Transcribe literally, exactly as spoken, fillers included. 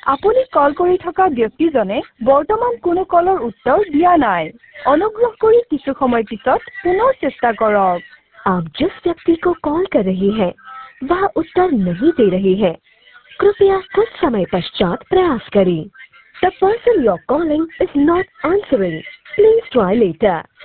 আপুনি কল কৰি থকা ব্যক্তিজনে বৰ্তমান কোনো কলৰ উত্তৰ দিয়া নাই অনুগ্ৰহ কৰি কিছু সময় পিছত পুনৰ চেষ্টা কৰক आप जिस व्यक्ति को कॉल कर रही हैं वह उत्तर नहीं दे रही है कृपया कुछ समय पश्चात प्रयास करें The person you're calling is not answering. Please try later.